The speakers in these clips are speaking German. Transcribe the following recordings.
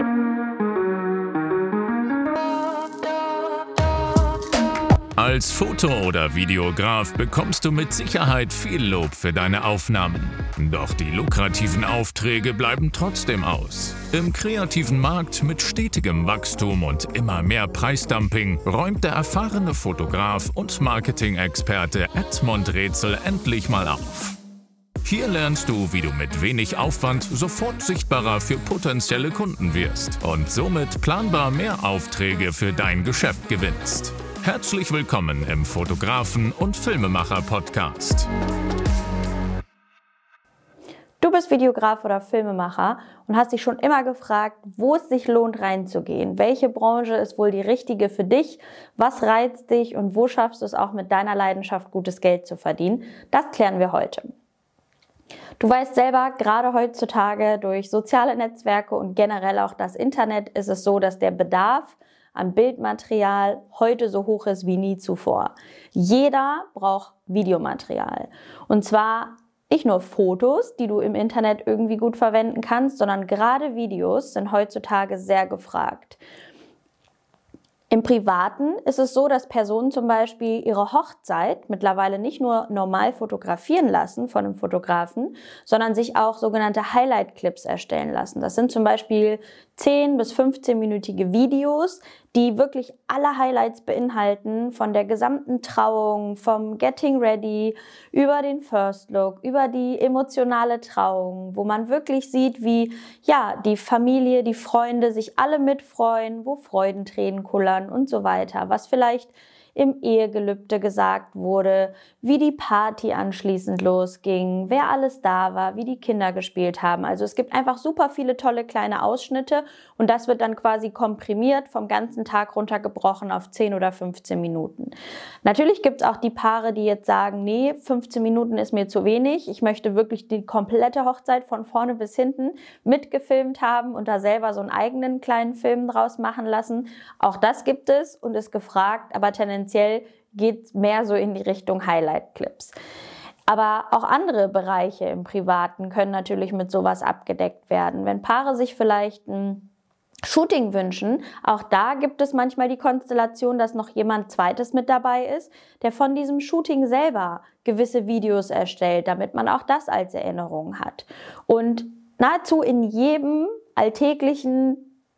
Als Foto- oder Videograf bekommst du mit Sicherheit viel Lob für deine Aufnahmen. Doch die lukrativen Aufträge bleiben trotzdem aus. Im kreativen Markt mit stetigem Wachstum und immer mehr Preisdumping räumt der erfahrene Fotograf und Marketing-Experte Edmund Rätsel endlich mal auf. Hier lernst du, wie du mit wenig Aufwand sofort sichtbarer für potenzielle Kunden wirst und somit planbar mehr Aufträge für dein Geschäft gewinnst. Herzlich willkommen im Fotografen- und Filmemacher-Podcast. Du bist Videograf oder Filmemacher und hast dich schon immer gefragt, wo es sich lohnt reinzugehen. Welche Branche ist wohl die richtige für dich? Was reizt dich und wo schaffst du es auch mit deiner Leidenschaft gutes Geld zu verdienen? Das klären wir heute. Du weißt selber, gerade heutzutage durch soziale Netzwerke und generell auch das Internet ist es so, dass der Bedarf an Bildmaterial heute so hoch ist wie nie zuvor. Jeder braucht Videomaterial. Und zwar nicht nur Fotos, die du im Internet irgendwie gut verwenden kannst, sondern gerade Videos sind heutzutage sehr gefragt. Im Privaten ist es so, dass Personen zum Beispiel ihre Hochzeit mittlerweile nicht nur normal fotografieren lassen von einem Fotografen, sondern sich auch sogenannte Highlight-Clips erstellen lassen. Das sind zum Beispiel 10- bis 15-minütige Videos, die wirklich alle Highlights beinhalten, von der gesamten Trauung, vom Getting Ready, über den First Look, über die emotionale Trauung, wo man wirklich sieht, wie die Familie, die Freunde sich alle mitfreuen, wo Freudentränen kullern und so weiter, was vielleicht im Ehegelübde gesagt wurde, wie die Party anschließend losging, wer alles da war, wie die Kinder gespielt haben. Also es gibt einfach super viele tolle kleine Ausschnitte und das wird dann quasi komprimiert, vom ganzen Tag runtergebrochen auf 10 oder 15 Minuten. Natürlich gibt es auch die Paare, die jetzt sagen, nee, 15 Minuten ist mir zu wenig. Ich möchte wirklich die komplette Hochzeit von vorne bis hinten mitgefilmt haben und da selber so einen eigenen kleinen Film draus machen lassen. Auch das gibt es und ist gefragt, aber tendenziell geht es mehr so in die Richtung Highlight-Clips. Aber auch andere Bereiche im Privaten können natürlich mit sowas abgedeckt werden. Wenn Paare sich vielleicht ein Shooting wünschen, auch da gibt es manchmal die Konstellation, dass noch jemand Zweites mit dabei ist, der von diesem Shooting selber gewisse Videos erstellt, damit man auch das als Erinnerung hat. Und nahezu in jedem alltäglichen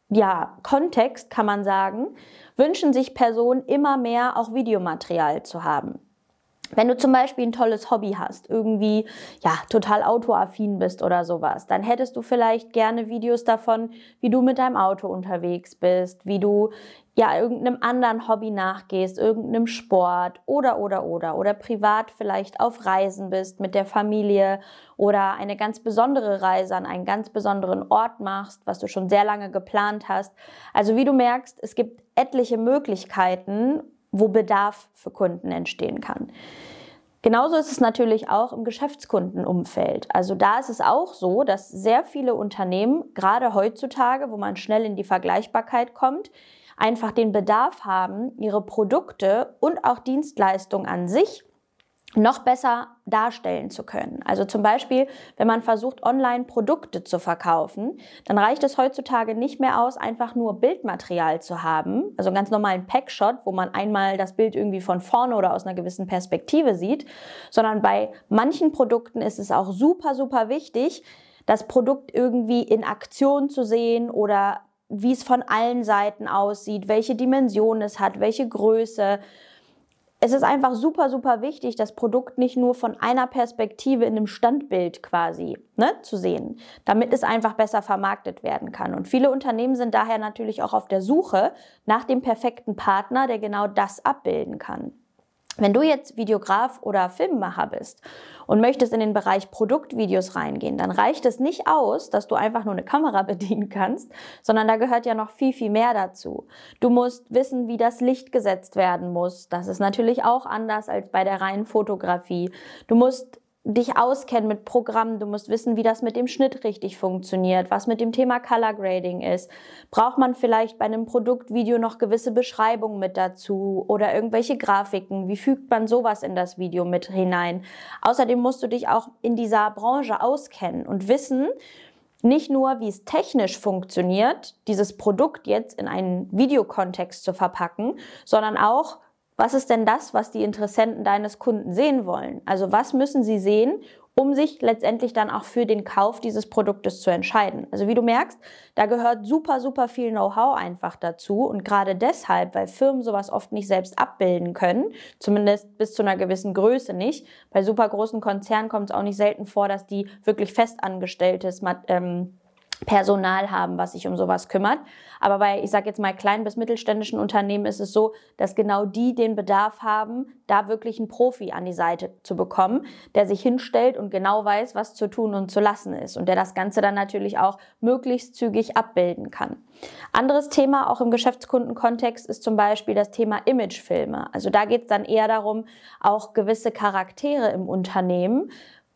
Kontext, kann man sagen, wünschen sich Personen immer mehr auch Videomaterial zu haben. Wenn du zum Beispiel ein tolles Hobby hast, irgendwie total autoaffin bist oder sowas, dann hättest du vielleicht gerne Videos davon, wie du mit deinem Auto unterwegs bist, wie du irgendeinem anderen Hobby nachgehst, irgendeinem Sport oder privat vielleicht auf Reisen bist mit der Familie oder eine ganz besondere Reise an einen ganz besonderen Ort machst, was du schon sehr lange geplant hast. Also wie du merkst, es gibt etliche Möglichkeiten, wo Bedarf für Kunden entstehen kann. Genauso ist es natürlich auch im Geschäftskundenumfeld. Also da ist es auch so, dass sehr viele Unternehmen, gerade heutzutage, wo man schnell in die Vergleichbarkeit kommt, einfach den Bedarf haben, ihre Produkte und auch Dienstleistungen an sich noch besser darstellen zu können. Also zum Beispiel, wenn man versucht, online Produkte zu verkaufen, dann reicht es heutzutage nicht mehr aus, einfach nur Bildmaterial zu haben, also einen ganz normalen Packshot, wo man einmal das Bild irgendwie von vorne oder aus einer gewissen Perspektive sieht, sondern bei manchen Produkten ist es auch super, super wichtig, das Produkt irgendwie in Aktion zu sehen oder wie es von allen Seiten aussieht, welche Dimension es hat, welche Größe. Es ist einfach super, super wichtig, das Produkt nicht nur von einer Perspektive in einem Standbild quasi zu sehen, damit es einfach besser vermarktet werden kann. Und viele Unternehmen sind daher natürlich auch auf der Suche nach dem perfekten Partner, der genau das abbilden kann. Wenn du jetzt Videograf oder Filmemacher bist und möchtest in den Bereich Produktvideos reingehen, dann reicht es nicht aus, dass du einfach nur eine Kamera bedienen kannst, sondern da gehört ja noch viel, viel mehr dazu. Du musst wissen, wie das Licht gesetzt werden muss. Das ist natürlich auch anders als bei der reinen Fotografie. Du musst dich auskennen mit Programmen, du musst wissen, wie das mit dem Schnitt richtig funktioniert, was mit dem Thema Color Grading ist. Braucht man vielleicht bei einem Produktvideo noch gewisse Beschreibungen mit dazu oder irgendwelche Grafiken? Wie fügt man sowas in das Video mit hinein? Außerdem musst du dich auch in dieser Branche auskennen und wissen, nicht nur, wie es technisch funktioniert, dieses Produkt jetzt in einen Videokontext zu verpacken, sondern auch, was ist denn das, was die Interessenten deines Kunden sehen wollen? Also was müssen sie sehen, um sich letztendlich dann auch für den Kauf dieses Produktes zu entscheiden? Also wie du merkst, da gehört super, super viel Know-how einfach dazu. Und gerade deshalb, weil Firmen sowas oft nicht selbst abbilden können, zumindest bis zu einer gewissen Größe nicht. Bei super großen Konzernen kommt es auch nicht selten vor, dass die wirklich festangestelltes Personal haben, was sich um sowas kümmert. Aber bei, ich sage jetzt mal, kleinen bis mittelständischen Unternehmen ist es so, dass genau die den Bedarf haben, da wirklich einen Profi an die Seite zu bekommen, der sich hinstellt und genau weiß, was zu tun und zu lassen ist und der das Ganze dann natürlich auch möglichst zügig abbilden kann. Anderes Thema, auch im Geschäftskundenkontext, ist zum Beispiel das Thema Imagefilme. Also da geht es dann eher darum, auch gewisse Charaktere im Unternehmen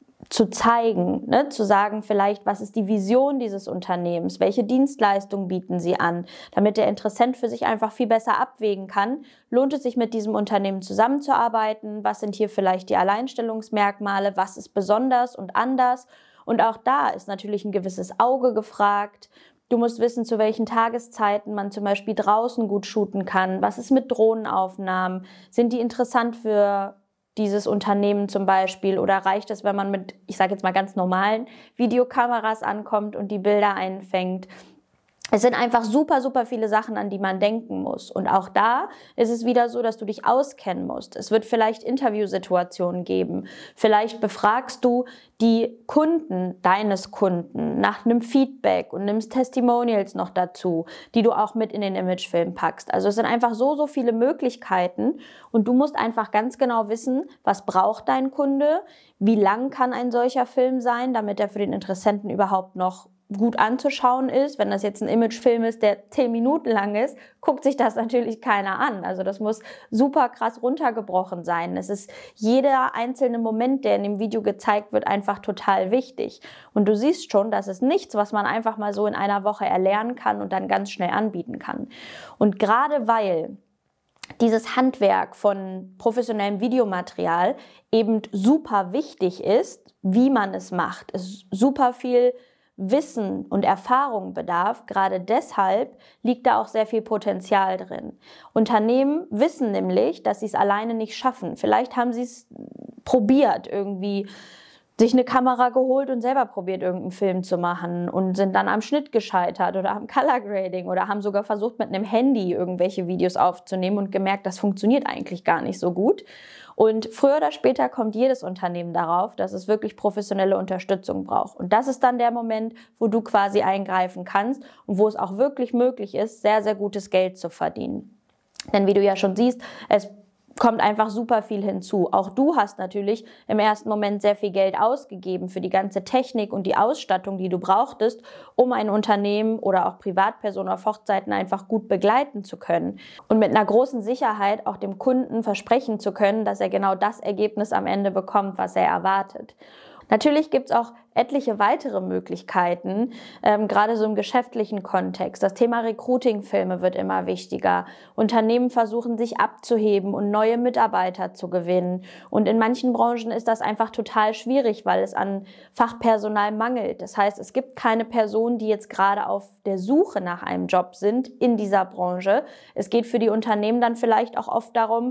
zu zeigen, ne? Zu sagen vielleicht, was ist die Vision dieses Unternehmens, welche Dienstleistungen bieten sie an, damit der Interessent für sich einfach viel besser abwägen kann, lohnt es sich mit diesem Unternehmen zusammenzuarbeiten, was sind hier vielleicht die Alleinstellungsmerkmale, was ist besonders und anders, und auch da ist natürlich ein gewisses Auge gefragt. Du musst wissen, zu welchen Tageszeiten man zum Beispiel draußen gut shooten kann, was ist mit Drohnenaufnahmen, sind die interessant für dieses Unternehmen zum Beispiel, oder reicht es, wenn man mit, ich sage jetzt mal ganz normalen Videokameras ankommt und die Bilder einfängt? Es sind einfach super, super viele Sachen, an die man denken muss. Und auch da ist es wieder so, dass du dich auskennen musst. Es wird vielleicht Interviewsituationen geben. Vielleicht befragst du die Kunden deines Kunden nach einem Feedback und nimmst Testimonials noch dazu, die du auch mit in den Imagefilm packst. Also es sind einfach so, so viele Möglichkeiten und du musst einfach ganz genau wissen, was braucht dein Kunde, wie lang kann ein solcher Film sein, damit er für den Interessenten überhaupt noch gut anzuschauen ist. Wenn das jetzt ein Imagefilm ist, der 10 Minuten lang ist, guckt sich das natürlich keiner an. Also das muss super krass runtergebrochen sein. Es ist jeder einzelne Moment, der in dem Video gezeigt wird, einfach total wichtig. Und du siehst schon, das ist nichts, was man einfach mal so in einer Woche erlernen kann und dann ganz schnell anbieten kann. Und gerade weil dieses Handwerk von professionellem Videomaterial eben super wichtig ist, wie man es macht, es super viel Wissen und Erfahrung bedarf, gerade deshalb liegt da auch sehr viel Potenzial drin. Unternehmen wissen nämlich, dass sie es alleine nicht schaffen. Vielleicht haben sie es probiert, irgendwie sich eine Kamera geholt und selber probiert, irgendeinen Film zu machen und sind dann am Schnitt gescheitert oder am Color Grading oder haben sogar versucht, mit einem Handy irgendwelche Videos aufzunehmen und gemerkt, das funktioniert eigentlich gar nicht so gut. Und früher oder später kommt jedes Unternehmen darauf, dass es wirklich professionelle Unterstützung braucht. Und das ist dann der Moment, wo du quasi eingreifen kannst und wo es auch wirklich möglich ist, sehr, sehr gutes Geld zu verdienen. Denn wie du ja schon siehst, es kommt einfach super viel hinzu. Auch du hast natürlich im ersten Moment sehr viel Geld ausgegeben für die ganze Technik und die Ausstattung, die du brauchtest, um ein Unternehmen oder auch Privatpersonen auf Hochzeiten einfach gut begleiten zu können und mit einer großen Sicherheit auch dem Kunden versprechen zu können, dass er genau das Ergebnis am Ende bekommt, was er erwartet. Natürlich gibt es auch etliche weitere Möglichkeiten, gerade so im geschäftlichen Kontext. Das Thema Recruiting-Filme wird immer wichtiger. Unternehmen versuchen, sich abzuheben und neue Mitarbeiter zu gewinnen. Und in manchen Branchen ist das einfach total schwierig, weil es an Fachpersonal mangelt. Das heißt, es gibt keine Personen, die jetzt gerade auf der Suche nach einem Job sind in dieser Branche. Es geht für die Unternehmen dann vielleicht auch oft darum,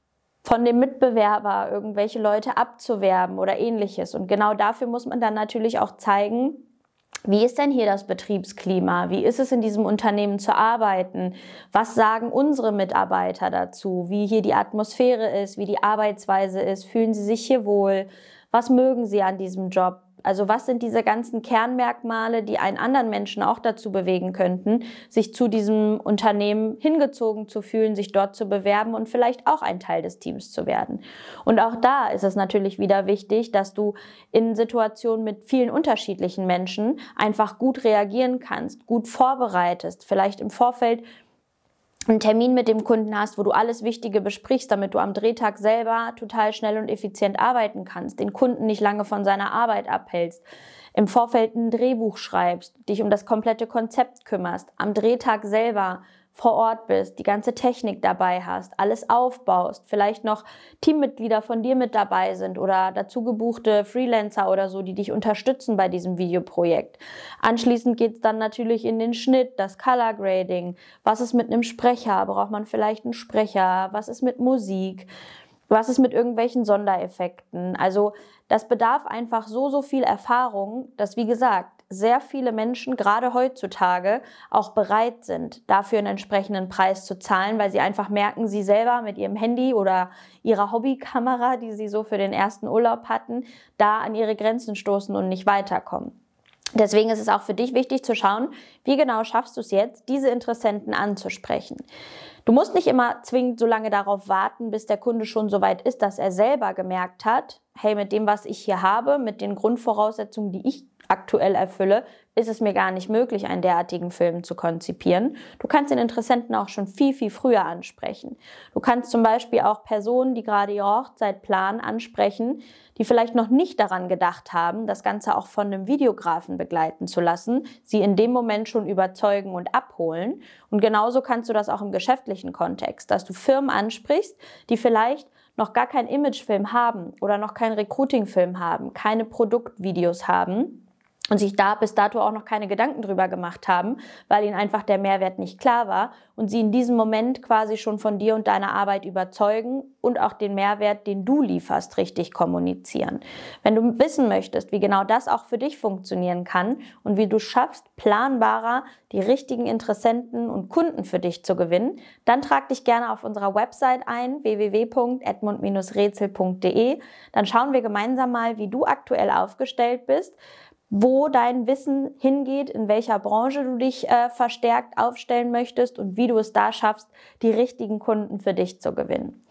von dem Mitbewerber irgendwelche Leute abzuwerben oder ähnliches. Und genau dafür muss man dann natürlich auch zeigen, wie ist denn hier das Betriebsklima? Wie ist es in diesem Unternehmen zu arbeiten? Was sagen unsere Mitarbeiter dazu? Wie hier die Atmosphäre ist, wie die Arbeitsweise ist? Fühlen sie sich hier wohl? Was mögen sie an diesem Job? Also was sind diese ganzen Kernmerkmale, die einen anderen Menschen auch dazu bewegen könnten, sich zu diesem Unternehmen hingezogen zu fühlen, sich dort zu bewerben und vielleicht auch ein Teil des Teams zu werden? Und auch da ist es natürlich wieder wichtig, dass du in Situationen mit vielen unterschiedlichen Menschen einfach gut reagieren kannst, gut vorbereitest, vielleicht im Vorfeld einen Termin mit dem Kunden hast, wo du alles Wichtige besprichst, damit du am Drehtag selber total schnell und effizient arbeiten kannst, den Kunden nicht lange von seiner Arbeit abhältst, im Vorfeld ein Drehbuch schreibst, dich um das komplette Konzept kümmerst, am Drehtag selber vor Ort bist, die ganze Technik dabei hast, alles aufbaust, vielleicht noch Teammitglieder von dir mit dabei sind oder dazu gebuchte Freelancer oder so, die dich unterstützen bei diesem Videoprojekt. Anschließend geht es dann natürlich in den Schnitt, das Color Grading. Was ist mit einem Sprecher? Braucht man vielleicht einen Sprecher? Was ist mit Musik? Was ist mit irgendwelchen Sondereffekten? Also das bedarf einfach so viel Erfahrung, dass, wie gesagt, sehr viele Menschen, gerade heutzutage, auch bereit sind, dafür einen entsprechenden Preis zu zahlen, weil sie einfach merken, sie selber mit ihrem Handy oder ihrer Hobbykamera, die sie so für den ersten Urlaub hatten, da an ihre Grenzen stoßen und nicht weiterkommen. Deswegen ist es auch für dich wichtig zu schauen, wie genau schaffst du es jetzt, diese Interessenten anzusprechen. Du musst nicht immer zwingend so lange darauf warten, bis der Kunde schon so weit ist, dass er selber gemerkt hat, hey, mit dem, was ich hier habe, mit den Grundvoraussetzungen, die ich aktuell erfülle, ist es mir gar nicht möglich, einen derartigen Film zu konzipieren. Du kannst den Interessenten auch schon viel früher ansprechen. Du kannst zum Beispiel auch Personen, die gerade ihre Hochzeit planen, ansprechen, die vielleicht noch nicht daran gedacht haben, das Ganze auch von einem Videografen begleiten zu lassen, sie in dem Moment schon überzeugen und abholen. Und genauso kannst du das auch im geschäftlichen Kontext, dass du Firmen ansprichst, die vielleicht noch gar keinen Imagefilm haben oder noch keinen Recruiting-Film haben, keine Produktvideos haben und sich da bis dato auch noch keine Gedanken drüber gemacht haben, weil ihnen einfach der Mehrwert nicht klar war und sie in diesem Moment quasi schon von dir und deiner Arbeit überzeugen und auch den Mehrwert, den du lieferst, richtig kommunizieren. Wenn du wissen möchtest, wie genau das auch für dich funktionieren kann und wie du schaffst, planbarer die richtigen Interessenten und Kunden für dich zu gewinnen, dann trag dich gerne auf unserer Website ein, www.edmund-rätsel.de. Dann schauen wir gemeinsam mal, wie du aktuell aufgestellt bist, wo dein Wissen hingeht, in welcher Branche du dich verstärkt aufstellen möchtest und wie du es da schaffst, die richtigen Kunden für dich zu gewinnen.